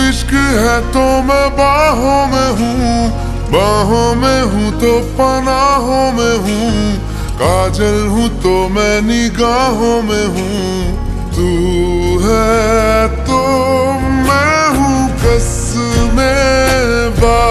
इश्क है तो मैं बाहों में हूँ, बाहों में हूँ तो पनाहों में हूँ, काजल हूँ तो मैं निगाहों में हूँ। तू है तो मैं हूँ कसमें